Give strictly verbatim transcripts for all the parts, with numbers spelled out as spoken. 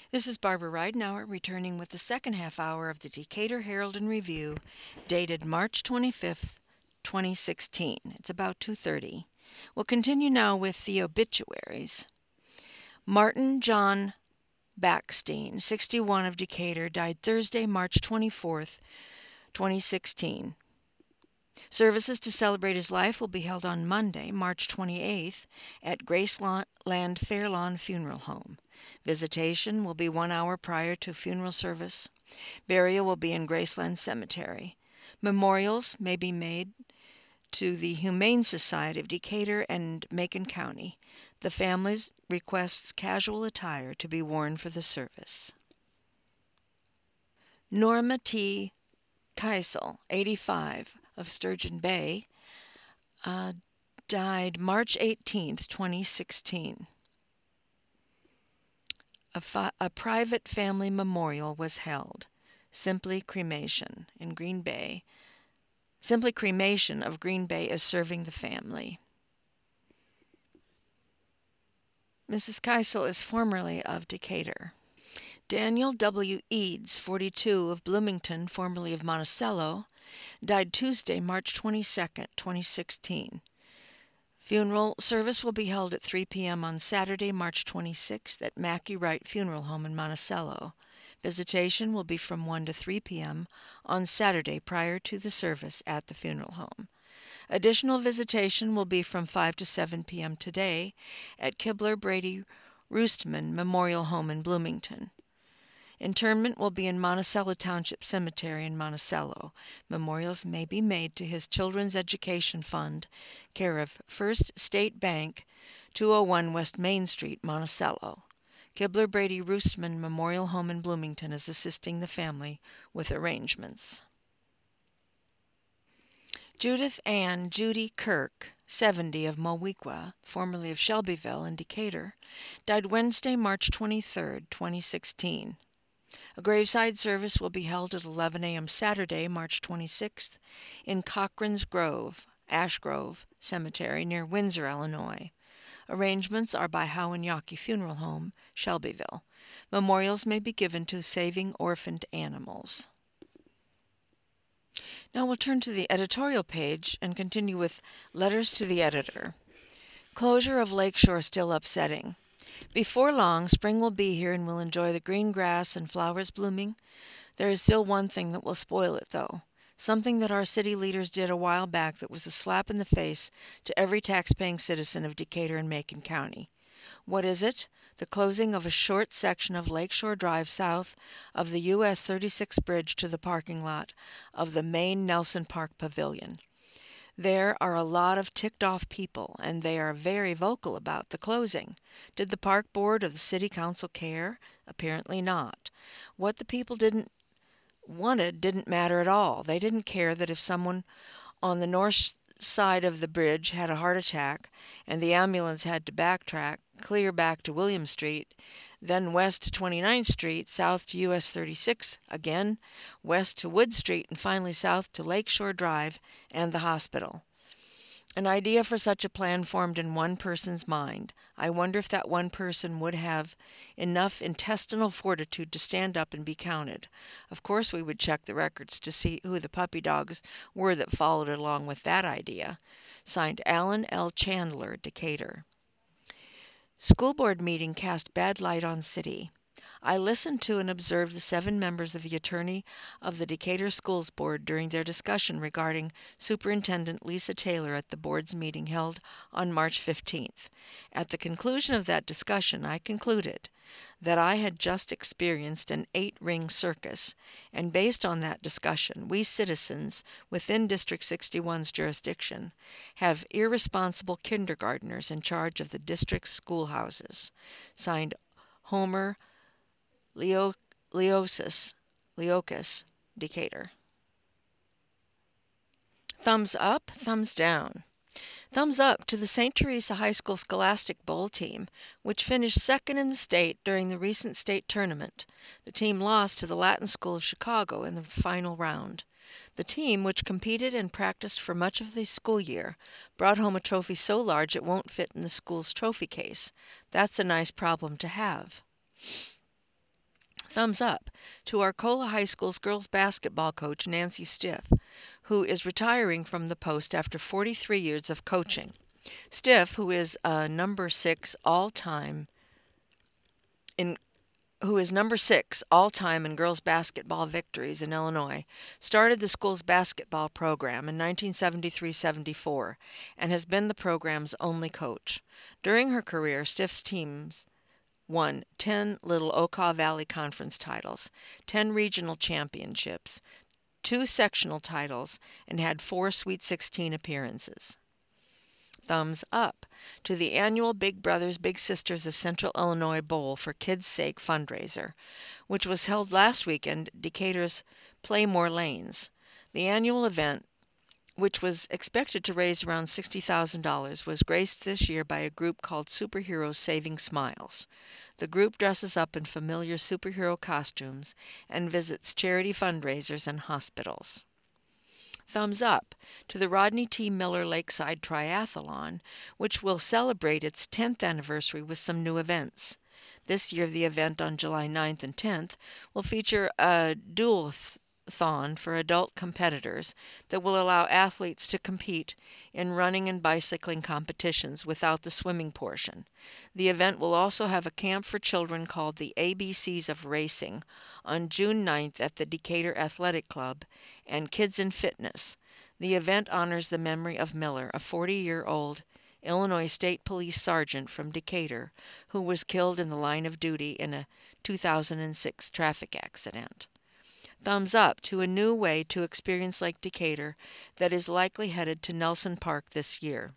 This is Barbara Ridenauer returning with the second half hour of the Decatur Herald and Review, dated March twenty-fifth, twenty sixteen. It's about two thirty. We'll continue now with the obituaries. Martin John Backstein, sixty-one, of Decatur, died Thursday, March twenty-fourth, twenty sixteen. Services to celebrate his life will be held on Monday, March twenty-eighth, at Graceland Fairlawn Funeral Home. Visitation will be one hour prior to funeral service. Burial will be in Graceland Cemetery. Memorials may be made to the Humane Society of Decatur and Macon County. The family requests casual attire to be worn for the service. Norma T. Keisel, eighty-five, of Sturgeon Bay, uh, died March eighteenth, twenty sixteen. A, fi- a private family memorial was held. Simply Cremation in Green Bay. Simply Cremation of Green Bay is serving the family. Missus Keisel is formerly of Decatur. Daniel W. Eads, forty-two, of Bloomington, formerly of Monticello, died Tuesday, March twenty-second, twenty sixteen. Funeral service will be held at three p.m. on Saturday, March twenty-sixth, at Mackey Wright Funeral Home in Monticello. Visitation will be from one to three p.m. on Saturday prior to the service at the funeral home. Additional visitation will be from five to seven p.m. today at Kibler Brady Roostman Memorial Home in Bloomington. Interment will be in Monticello Township Cemetery in Monticello. Memorials may be made to his Children's Education Fund, care of First State Bank, two oh one West Main Street, Monticello. Kibler Brady Roostman Memorial Home in Bloomington is assisting the family with arrangements. Judith Ann Judy Kirk, seventy, of Moweaqua, formerly of Shelbyville in Decatur, died Wednesday, March twenty-third, twenty sixteen. A graveside service will be held at eleven a.m. Saturday, March twenty-sixth, in Cochran's Grove, Ash Grove Cemetery near Windsor, Illinois. Arrangements are by Howe and Yockey Funeral Home, Shelbyville. Memorials may be given to Saving Orphaned Animals. Now we'll turn to the editorial page and continue with letters to the editor. Closure of Lakeshore still upsetting. Before long, spring will be here and we'll enjoy the green grass and flowers blooming. There is still one thing that will spoil it, though. Something that our city leaders did a while back that was a slap in the face to every tax-paying citizen of Decatur and Macon County. What is it? The closing of a short section of Lakeshore Drive south of the U S thirty-six bridge to the parking lot of the main Nelson Park Pavilion. There are a lot of ticked-off people, and they are very vocal about the closing. Did the park board or the city council care? Apparently not. What the people didn't wanted didn't matter at all. They didn't care that if someone on the north side of the bridge had a heart attack and the ambulance had to backtrack clear back to William Street, then west to twenty-ninth Street, south to U S thirty-six again, west to Wood Street, and finally south to Lakeshore Drive and the hospital. An idea for such a plan formed in one person's mind. I wonder if that one person would have enough intestinal fortitude to stand up and be counted. Of course we would check the records to see who the puppy dogs were that followed along with that idea. Signed, Alan L. Chandler, Decatur. School board meeting cast bad light on city. I listened to and observed the seven members of the attorney of the Decatur Schools Board during their discussion regarding Superintendent Lisa Taylor at the board's meeting held on March fifteenth. At the conclusion of that discussion, I concluded that I had just experienced an eight-ring circus, and based on that discussion, we citizens within District sixty-one's jurisdiction have irresponsible kindergartners in charge of the district's schoolhouses. Signed, Homer Leo, Leosis, Leocus, Decatur. Thumbs up, thumbs down. Thumbs up to the Saint Teresa High School Scholastic Bowl team, which finished second in the state during the recent state tournament. The team lost to the Latin School of Chicago in the final round. The team, which competed and practiced for much of the school year, brought home a trophy so large it won't fit in the school's trophy case. That's a nice problem to have. Thumbs up to Arcola High School's girls basketball coach, Nancy Stiff, who is retiring from the post after forty-three years of coaching. Stiff, who is a number six all-time in who is number six all-time in girls basketball victories in Illinois, started the school's basketball program in nineteen seventy-three seventy-four and has been the program's only coach. During her career, Stiff's teams won ten Little Okaw Valley Conference titles, ten regional championships, two sectional titles, and had four Sweet sixteen appearances. Thumbs up to the annual Big Brothers Big Sisters of Central Illinois Bowl for Kids' Sake fundraiser, which was held last weekend at Decatur's Playmore Lanes. The annual event, which was expected to raise around sixty thousand dollars, was graced this year by a group called Superheroes Saving Smiles. The group dresses up in familiar superhero costumes and visits charity fundraisers and hospitals. Thumbs up to the Rodney T. Miller Lakeside Triathlon, which will celebrate its tenth anniversary with some new events. This year, the event on July ninth and tenth will feature a dual-thon for adult competitors that will allow athletes to compete in running and bicycling competitions without the swimming portion. The event will also have a camp for children called the A B Cs of Racing on June ninth at the Decatur Athletic Club and Kids in Fitness. The event honors the memory of Miller, a forty-year-old Illinois State Police sergeant from Decatur who was killed in the line of duty in a two thousand six traffic accident. Thumbs up to a new way to experience Lake Decatur that is likely headed to Nelson Park this year.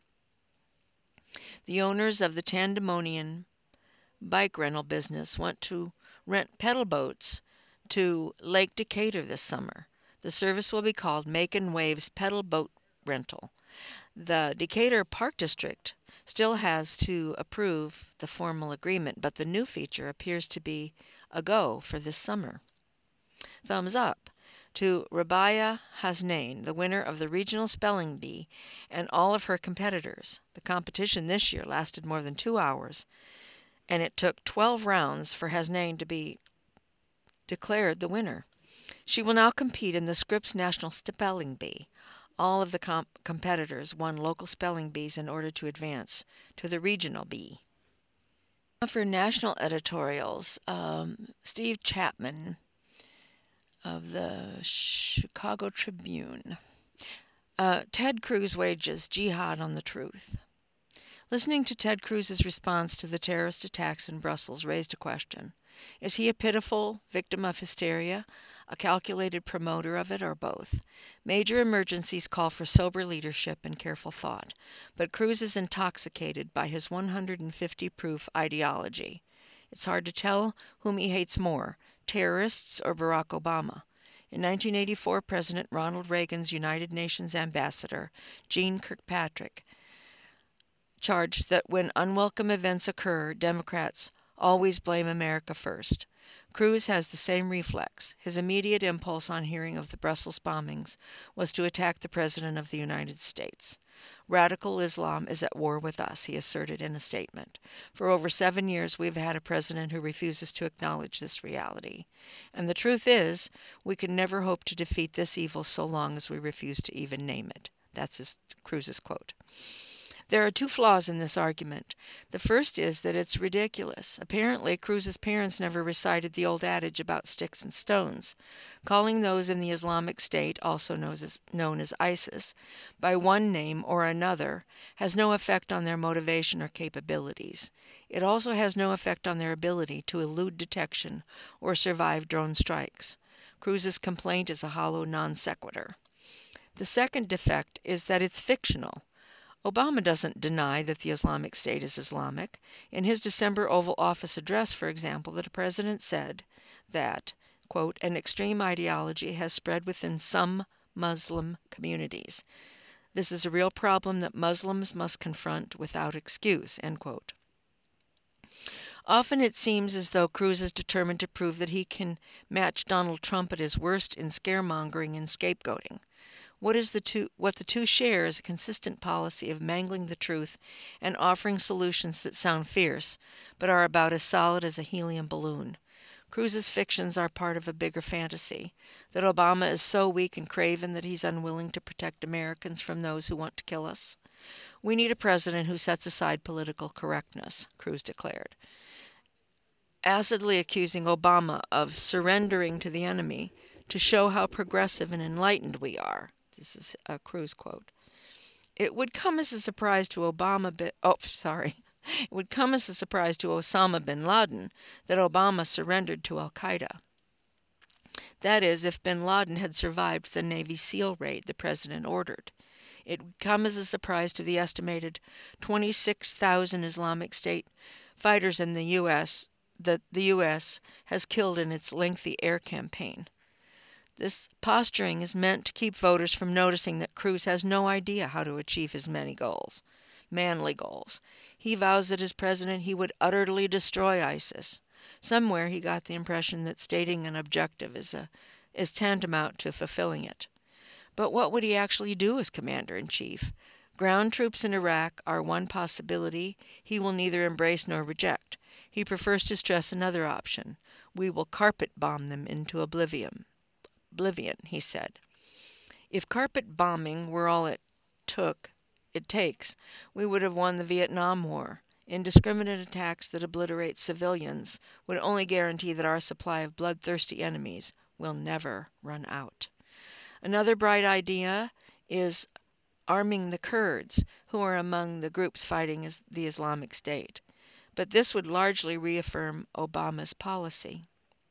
The owners of the Tandemonian bike rental business want to rent pedal boats to Lake Decatur this summer. The service will be called Makin' Waves Pedal Boat Rental. The Decatur Park District still has to approve the formal agreement, but the new feature appears to be a go for this summer. Thumbs up to Rabia Hasnain, the winner of the Regional Spelling Bee, and all of her competitors. The competition this year lasted more than two hours, and it took twelve rounds for Hasnain to be declared the winner. She will now compete in the Scripps National Spelling Bee. All of the comp- competitors won local spelling bees in order to advance to the regional bee. For national editorials, um, Steve Chapman of the Chicago Tribune. Uh, Ted Cruz wages jihad on the truth. Listening to Ted Cruz's response to the terrorist attacks in Brussels raised a question. Is he a pitiful victim of hysteria, a calculated promoter of it, or both? Major emergencies call for sober leadership and careful thought, but Cruz is intoxicated by his one hundred fifty proof ideology. It's hard to tell whom he hates more, terrorists or Barack Obama. In nineteen eighty-four, President Ronald Reagan's United Nations ambassador, Jeane Kirkpatrick, charged that when unwelcome events occur, Democrats always blame America first. Cruz has the same reflex. His immediate impulse on hearing of the Brussels bombings was to attack the President of the United States. Radical Islam is at war with us, he asserted in a statement. For over seven years we've had a president who refuses to acknowledge this reality. And the truth is, we can never hope to defeat this evil so long as we refuse to even name it. That's his, Cruz's quote. There are two flaws in this argument. The first is that it's ridiculous. Apparently, Cruz's parents never recited the old adage about sticks and stones. Calling those in the Islamic State, also known as, known as ISIS, by one name or another has no effect on their motivation or capabilities. It also has no effect on their ability to elude detection or survive drone strikes. Cruz's complaint is a hollow non sequitur. The second defect is that it's fictional. Obama doesn't deny that the Islamic State is Islamic. In his December Oval Office address, for example, the president said that, quote, an extreme ideology has spread within some Muslim communities. This is a real problem that Muslims must confront without excuse, end quote. Often it seems as though Cruz is determined to prove that he can match Donald Trump at his worst in scaremongering and scapegoating. What is the two, what the two share is a consistent policy of mangling the truth and offering solutions that sound fierce, but are about as solid as a helium balloon. Cruz's fictions are part of a bigger fantasy, that Obama is so weak and craven that he's unwilling to protect Americans from those who want to kill us. We need a president who sets aside political correctness, Cruz declared, acidly accusing Obama of surrendering to the enemy to show how progressive and enlightened we are. This is a Cruz quote. It would come as a surprise to Obama bin, oh, sorry. It would come as a surprise to Osama bin Laden that Obama surrendered to al-Qaeda. That is, if bin Laden had survived the Navy SEAL raid the president ordered. It would come as a surprise to the estimated twenty-six thousand Islamic State fighters in the U S that the U S has killed in its lengthy air campaign. This posturing is meant to keep voters from noticing that Cruz has no idea how to achieve his many goals, manly goals. He vows that as president he would utterly destroy ISIS. Somewhere he got the impression that stating an objective is, a, is tantamount to fulfilling it. But what would he actually do as commander-in-chief? Ground troops in Iraq are one possibility he will neither embrace nor reject. He prefers to stress another option. We will carpet bomb them into oblivion. Oblivion, he said. If carpet bombing were all it took, it takes, we would have won the Vietnam War. Indiscriminate attacks that obliterate civilians would only guarantee that our supply of bloodthirsty enemies will never run out. Another bright idea is arming the Kurds, who are among the groups fighting the Islamic State. But this would largely reaffirm Obama's policy.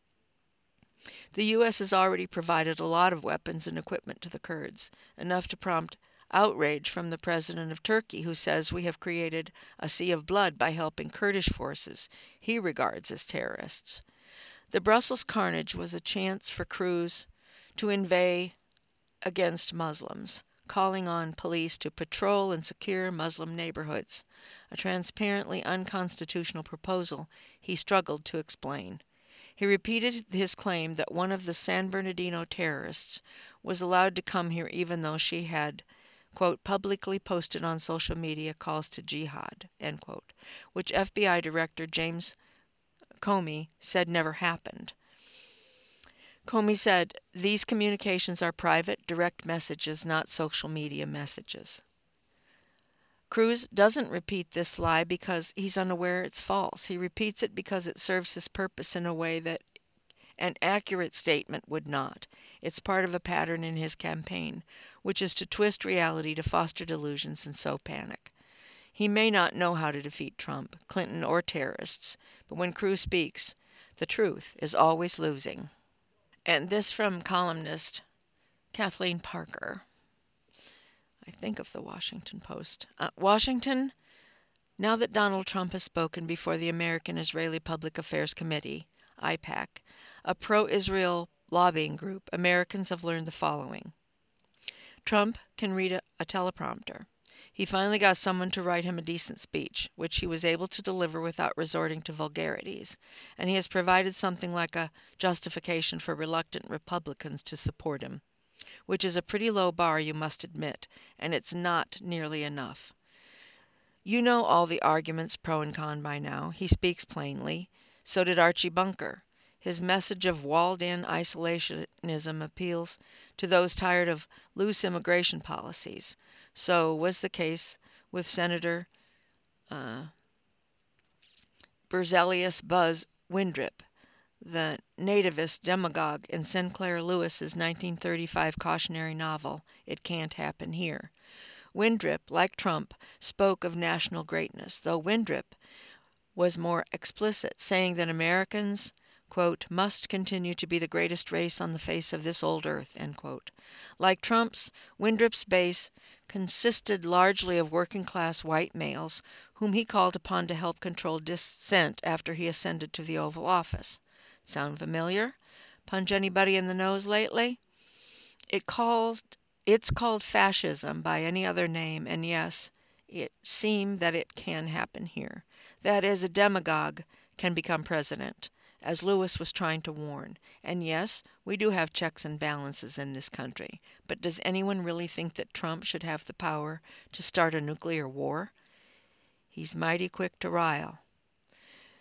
The U S has already provided a lot of weapons and equipment to the Kurds, enough to prompt outrage from the president of Turkey, who says we have created a sea of blood by helping Kurdish forces he regards as terrorists. The Brussels carnage was a chance for Cruz to inveigh against Muslims, calling on police to patrol and secure Muslim neighborhoods, a transparently unconstitutional proposal he struggled to explain. He repeated his claim that one of the San Bernardino terrorists was allowed to come here even though she had, quote, publicly posted on social media calls to jihad, end quote, which F B I Director James Comey said never happened. Comey said, these communications are private, direct messages, not social media messages. Cruz doesn't repeat this lie because he's unaware it's false. He repeats it because it serves his purpose in a way that an accurate statement would not. It's part of a pattern in his campaign, which is to twist reality to foster delusions and sow panic. He may not know how to defeat Trump, Clinton, or terrorists, but when Cruz speaks, the truth is always losing. And this from columnist Kathleen Parker. I think of the Washington Post. Uh, Washington, now that Donald Trump has spoken before the American-Israeli Public Affairs Committee, I PAC, a pro-Israel lobbying group, Americans have learned the following. Trump can read a, a teleprompter. He finally got someone to write him a decent speech, which he was able to deliver without resorting to vulgarities, and he has provided something like a justification for reluctant Republicans to support him, which is a pretty low bar, you must admit, and it's not nearly enough. You know all the arguments pro and con by now. He speaks plainly. So did Archie Bunker. His message of walled-in isolationism appeals to those tired of loose immigration policies. So was the case with Senator uh, Berzelius Buzz Windrip, the nativist demagogue in Sinclair Lewis's nineteen thirty-five cautionary novel, It Can't Happen Here. Windrip, like Trump, spoke of national greatness, though Windrip was more explicit, saying that Americans, quote, must continue to be the greatest race on the face of this old earth, end quote. Like Trump's, Windrip's base consisted largely of working-class white males, whom he called upon to help control dissent after he ascended to the Oval Office. Sound familiar? Punch anybody in the nose lately? It calls, it's called fascism by any other name, and yes, it seemed that it can happen here. That is, a demagogue can become president, as Lewis was trying to warn. And yes, we do have checks and balances in this country, but does anyone really think that Trump should have the power to start a nuclear war? He's mighty quick to rile.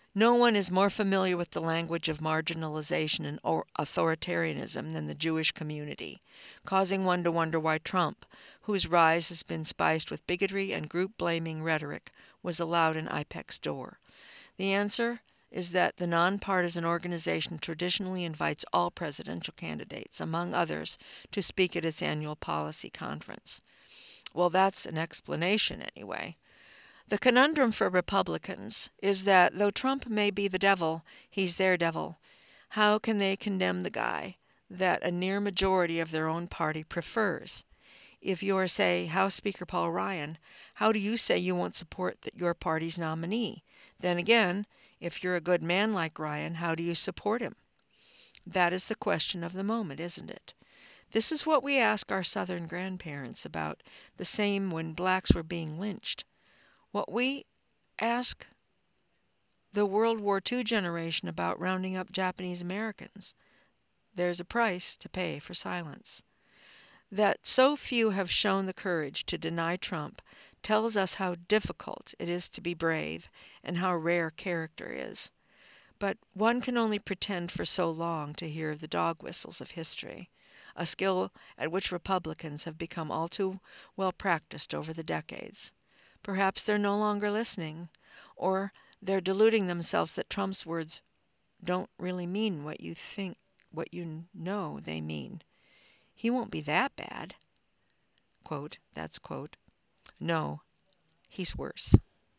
No one is more familiar with the language of marginalization and authoritarianism than the Jewish community, causing one to wonder why Trump, whose rise has been spiced with bigotry and group-blaming rhetoric, was allowed in AIPAC's door. The answer is that the nonpartisan organization traditionally invites all presidential candidates, among others, to speak at its annual policy conference. Well, that's an explanation anyway. The conundrum for Republicans is that though Trump may be the devil, he's their devil. How can they condemn the guy that a near majority of their own party prefers? If you're, say, House Speaker Paul Ryan, how do you say you won't support the, your party's nominee? Then again, if you're a good man like Ryan, how do you support him? That is the question of the moment, isn't it? This is what we ask our Southern grandparents about the same when blacks were being lynched. What we ask the World War Two generation about rounding up Japanese Americans. There's a price to pay for silence. That so few have shown the courage to deny Trump tells us how difficult it is to be brave and how rare character is. But one can only pretend for so long to hear the dog whistles of history, a skill at which Republicans have become all too well practiced over the decades. Perhaps they're no longer listening, or they're deluding themselves that Trump's words don't really mean what you think, what you know they mean. He won't be that bad. Quote, that's quote. No, he's worse.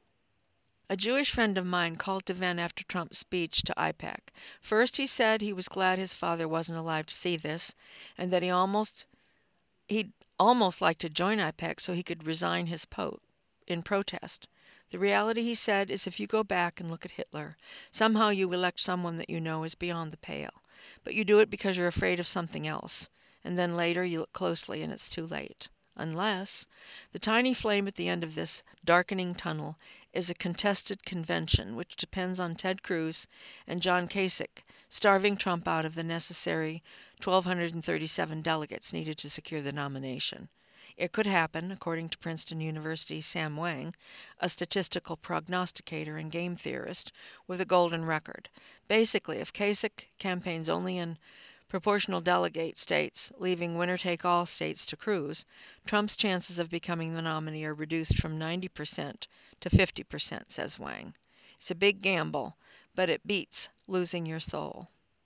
A Jewish friend of mine called to vent after Trump's speech to AIPAC. First, he said he was glad his father wasn't alive to see this, and that he almost he'd almost like to join AIPAC so he could resign his post in protest. The reality, he said, is if you go back and look at Hitler, somehow you elect someone that you know is beyond the pale. But you do it because you're afraid of something else, and then later you look closely and it's too late. Unless the tiny flame at the end of this darkening tunnel is a contested convention which depends on Ted Cruz and John Kasich starving Trump out of the necessary one thousand two hundred thirty-seven delegates needed to secure the nomination. It could happen, according to Princeton University's Sam Wang, a statistical prognosticator and game theorist with a golden record. Basically, if Kasich campaigns only in proportional delegate states, leaving winner-take-all states to Cruz, Trump's chances of becoming the nominee are reduced from ninety percent to fifty percent, says Wang. It's a big gamble, but it beats losing your soul.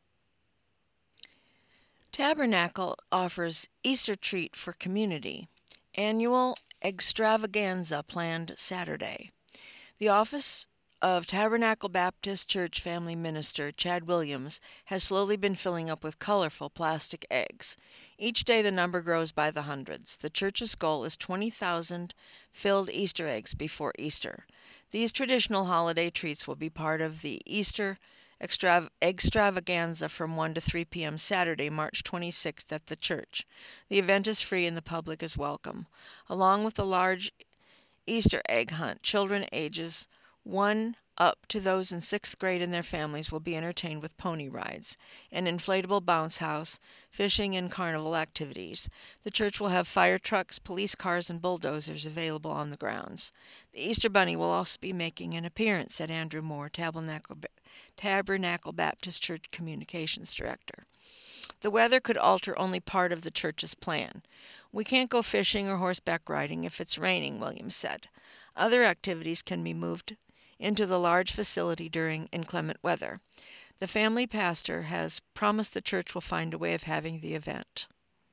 Tabernacle offers Easter treat for community. Annual extravaganza planned Saturday. The office of Tabernacle Baptist Church family minister Chad Williams has slowly been filling up with colorful plastic eggs. Each day the number grows by the hundreds. The church's goal is twenty thousand filled Easter eggs before Easter. These traditional holiday treats will be part of the Easter Extrav- extravaganza from one to three p m Saturday, March twenty-sixth at the church. The event is free and the public is welcome. Along with the large Easter egg hunt, children ages one up to those in sixth grade and their families will be entertained with pony rides, an inflatable bounce house, fishing, and carnival activities. The church will have fire trucks, police cars, and bulldozers available on the grounds. The Easter Bunny will also be making an appearance, said Andrew Moore, Tabernacle, Tabernacle Baptist Church Communications Director. The weather could alter only part of the church's plan. We can't go fishing or horseback riding if it's raining, Williams said. Other activities can be moved into the large facility during inclement weather. The family pastor has promised the church will find a way of having the event.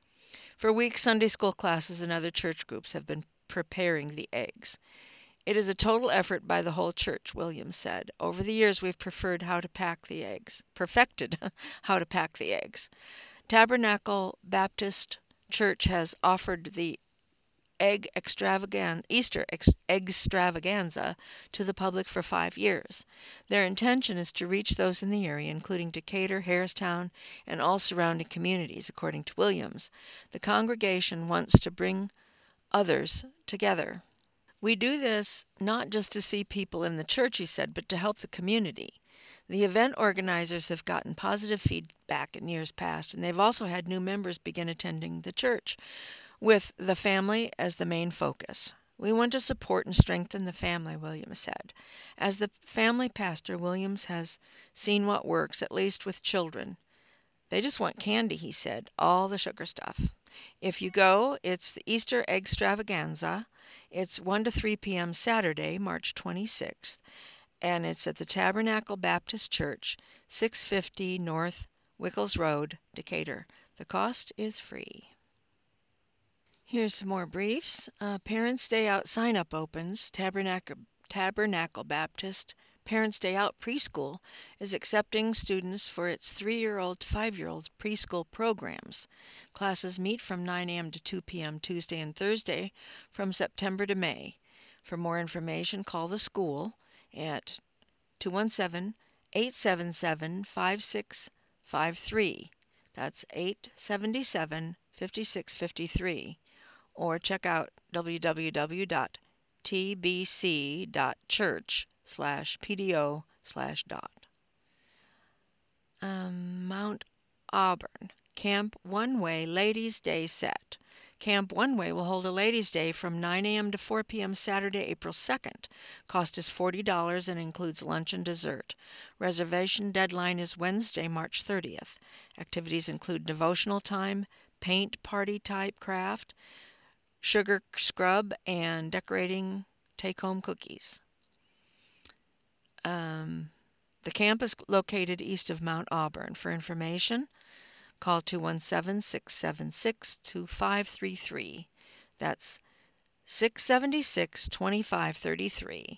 For weeks, Sunday school classes and other church groups have been preparing the eggs. It is a total effort by the whole church, Williams said. Over the years, we've preferred how to pack the eggs, perfected how to pack the eggs. Tabernacle Baptist Church has offered the egg extravaganza, Easter ex- extravaganza to the public for five years. Their intention is to reach those in the area, including Decatur, Harristown, and all surrounding communities, according to Williams. The congregation wants to bring others together. We do this not just to see people in the church, he said, but to help the community. The event organizers have gotten positive feedback in years past, and they've also had new members begin attending the church, with the family as the main focus. We want to support and strengthen the family, Williams said. As the family pastor, Williams has seen what works, at least with children. They just want candy, he said, all the sugar stuff. If you go, it's the Easter Egg Extravaganza. It's one to three p.m. Saturday, March twenty-sixth, and it's at the Tabernacle Baptist Church, six fifty North Wickles Road, Decatur. The cost is free. Here's some more briefs. Uh, Parents' Day Out sign-up opens. Tabernacle, Tabernacle Baptist Parents' Day Out Preschool is accepting students for its three-year-old to five-year-old preschool programs. Classes meet from nine a.m. to two p.m. Tuesday and Thursday from September to May. For more information, call the school at two one seven, eight seven seven, five six five three. That's eight seven seven, five six five three. Or check out w w w dot t b c dot church slash pdo slash dot. Um, Mount Auburn. Camp One Way Ladies' Day set. Camp One Way will hold a Ladies' Day from nine a.m. to four p.m. Saturday, April second. Cost is forty dollars and includes lunch and dessert. Reservation deadline is Wednesday, March thirtieth. Activities include devotional time, paint party type craft, sugar scrub, and decorating take-home cookies. Um, the camp is located east of Mount Auburn. For information, call two one seven, six seven six, two five three three. That's six seven six, two five three three.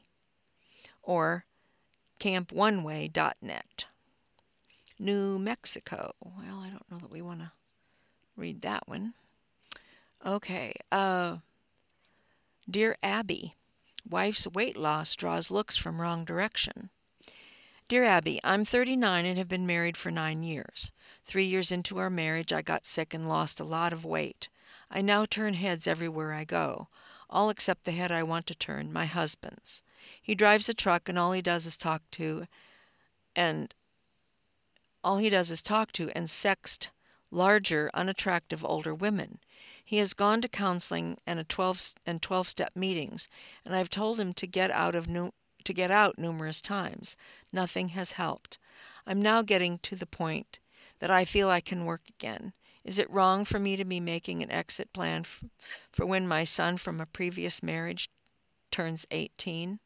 Or camp one way dot net. New Mexico. Well, I don't know that we want to read that one. Okay. Uh, Dear Abby, wife's weight loss draws looks from wrong direction. Dear Abby, I'm thirty-nine and have been married for nine years. Three years into our marriage, I got sick and lost a lot of weight. I now turn heads everywhere I go, all except the head I want to turn, my husband's. He drives a truck and all he does is talk to and all he does is talk to and sext larger, unattractive older women. He has gone to counseling and a twelve and twelve-step meetings, and I've told him to get out of nu- to get out numerous times. Nothing has helped. I'm now getting to the point that I feel I can work again. Is it wrong for me to be making an exit plan f- for when my son from a previous marriage turns eighteen?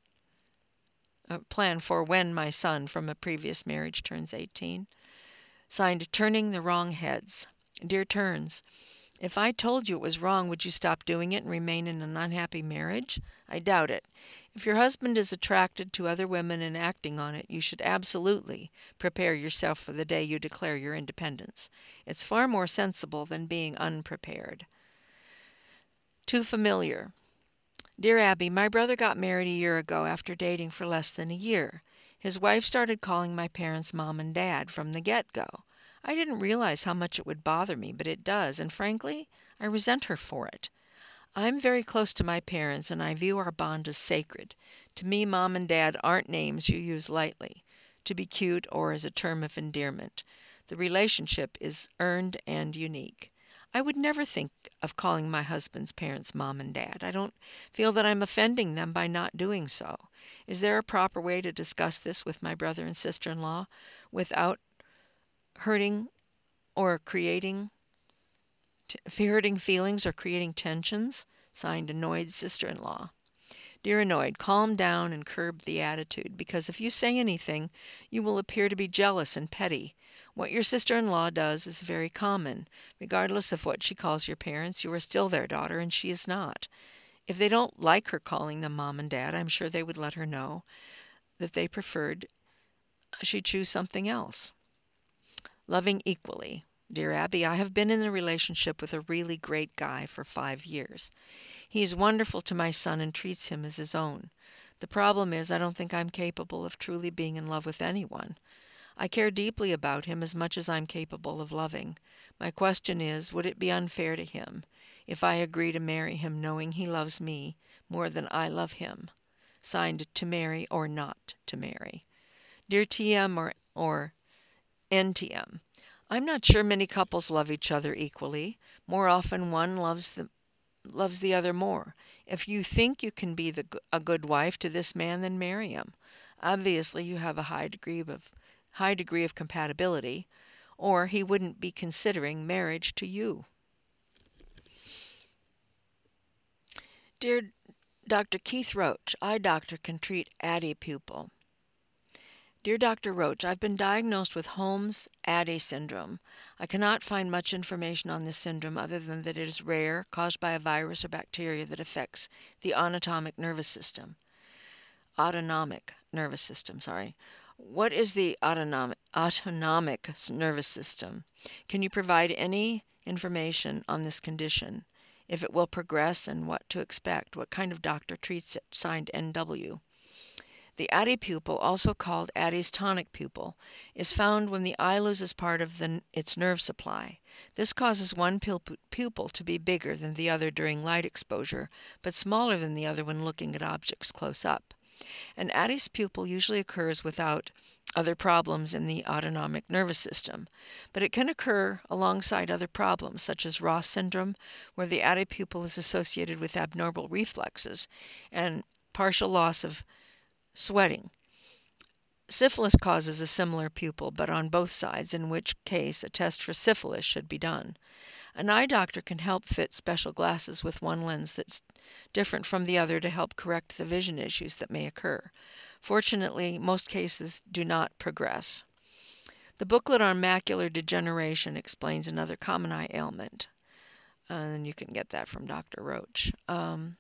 A plan for when my son from a previous marriage turns eighteen. Signed, Turning the Wrong Heads. Dear Turns, if I told you it was wrong, would you stop doing it and remain in an unhappy marriage? I doubt it. If your husband is attracted to other women and acting on it, you should absolutely prepare yourself for the day you declare your independence. It's far more sensible than being unprepared. Too familiar. Dear Abby, my brother got married a year ago after dating for less than a year. His wife started calling my parents mom and dad from the get-go. I didn't realize how much it would bother me, but it does, and frankly, I resent her for it. I'm very close to my parents, and I view our bond as sacred. To me, mom and dad aren't names you use lightly, to be cute or as a term of endearment. The relationship is earned and unique. I would never think of calling my husband's parents mom and dad. I don't feel that I'm offending them by not doing so. Is there a proper way to discuss this with my brother and sister-in-law without hurting or creating t- hurting feelings or creating tensions? Signed, Annoyed Sister-in-Law. Dear Annoyed, calm down and curb the attitude, because if you say anything, you will appear to be jealous and petty. What your sister-in-law does is very common. Regardless of what she calls your parents, you are still their daughter and she is not. If they don't like her calling them mom and dad, I'm sure they would let her know that they preferred she choose something else. Loving Equally. Dear Abby, I have been in a relationship with a really great guy for five years. He is wonderful to my son and treats him as his own. The problem is I don't think I'm capable of truly being in love with anyone. I care deeply about him as much as I'm capable of loving. My question is, would it be unfair to him if I agree to marry him knowing he loves me more than I love him? Signed, To Marry or Not to Marry. Dear T M or, or N T M, I'm not sure many couples love each other equally. More often one loves the loves the other more. If you think you can be the, a good wife to this man, then marry him. Obviously, you have a high degree of high degree of compatibility, or he wouldn't be considering marriage to you. Dear Doctor Keith Roach, eye doctor can treat Addy pupil. Dear Doctor Roach, I've been diagnosed with Holmes-Addy syndrome. I cannot find much information on this syndrome other than that it is rare, caused by a virus or bacteria that affects the autonomic nervous system. Autonomic nervous system, sorry. What is the autonomic, autonomic nervous system? Can you provide any information on this condition? If it will progress and what to expect? What kind of doctor treats it? Signed, N W The Addy pupil, also called Addy's tonic pupil, is found when the eye loses part of the, its nerve supply. This causes one pupil to be bigger than the other during light exposure, but smaller than the other when looking at objects close up. An Addy's pupil usually occurs without other problems in the autonomic nervous system, but it can occur alongside other problems such as Ross syndrome, where the Addy pupil is associated with abnormal reflexes and partial loss of sweating. Syphilis causes a similar pupil, but on both sides, in which case a test for syphilis should be done. An eye doctor can help fit special glasses with one lens that's different from the other to help correct the vision issues that may occur. Fortunately, most cases do not progress. The booklet on macular degeneration explains another common eye ailment, and you can get that from Doctor Roach. Um,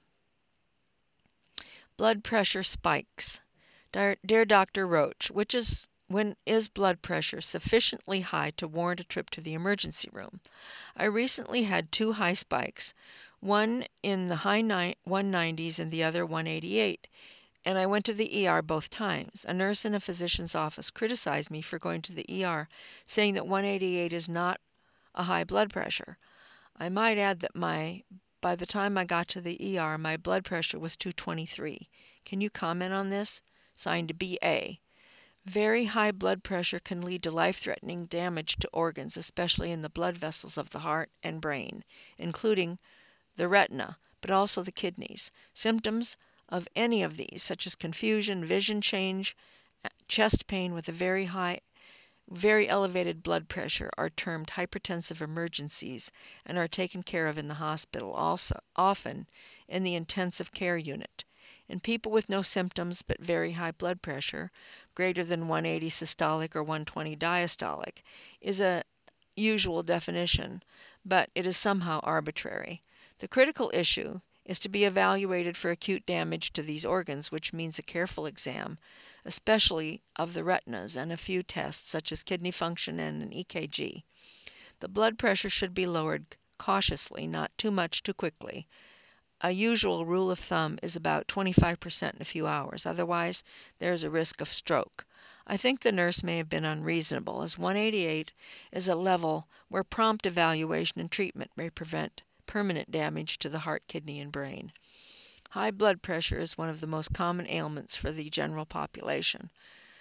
blood pressure spikes. Dear, dear Doctor Roach, which is when is blood pressure sufficiently high to warrant a trip to the emergency room? I recently had two high spikes, one in the high one nineties and the other one eighty-eight, and I went to the E R both times. A nurse in a physician's office criticized me for going to the E R, saying that one eighty-eight is not a high blood pressure. I might add that my by the time I got to the E R, my blood pressure was two twenty-three. Can you comment on this? Signed, B A Very high blood pressure can lead to life-threatening damage to organs, especially in the blood vessels of the heart and brain, including the retina, but also the kidneys. Symptoms of any of these, such as confusion, vision change, chest pain with a very high, very elevated blood pressure, are termed hypertensive emergencies and are taken care of in the hospital, also often in the intensive care unit. In people with no symptoms but very high blood pressure, greater than one eighty systolic or one twenty diastolic, is a usual definition, but it is somehow arbitrary. The critical issue is to be evaluated for acute damage to these organs, which means a careful exam, especially of the retinas, and a few tests such as kidney function and an E K G. The blood pressure should be lowered cautiously, not too much too quickly. A usual rule of thumb is about twenty-five percent in a few hours. Otherwise, there is a risk of stroke. I think the nurse may have been unreasonable, as one eighty-eight is a level where prompt evaluation and treatment may prevent permanent damage to the heart, kidney, and brain. High blood pressure is one of the most common ailments for the general population.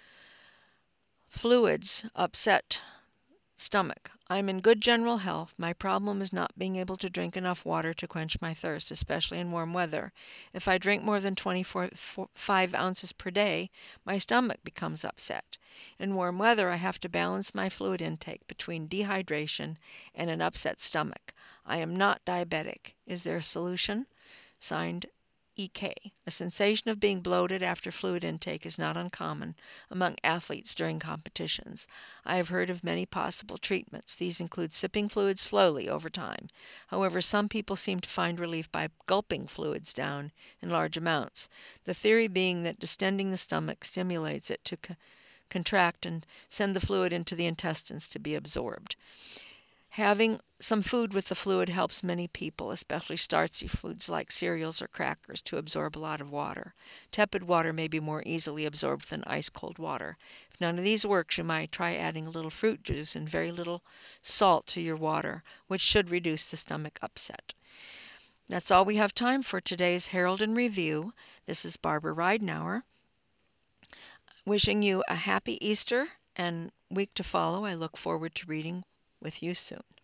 Fluids upset stomach. I am in good general health. My problem is not being able to drink enough water to quench my thirst, especially in warm weather. If I drink more than twenty-five ounces per day, my stomach becomes upset. In warm weather, I have to balance my fluid intake between dehydration and an upset stomach. I am not diabetic. Is there a solution? Signed, E K. A sensation of being bloated after fluid intake is not uncommon among athletes during competitions. I have heard of many possible treatments. These include sipping fluids slowly over time. However, some people seem to find relief by gulping fluids down in large amounts, the theory being that distending the stomach stimulates it to co contract and send the fluid into the intestines to be absorbed. Having some food with the fluid helps many people, especially starchy foods like cereals or crackers, to absorb a lot of water. Tepid water may be more easily absorbed than ice-cold water. If none of these works, you might try adding a little fruit juice and very little salt to your water, which should reduce the stomach upset. That's all we have time for today's Herald in Review. This is Barbara Ridenour, wishing you a happy Easter and week to follow. I look forward to reading with you soon.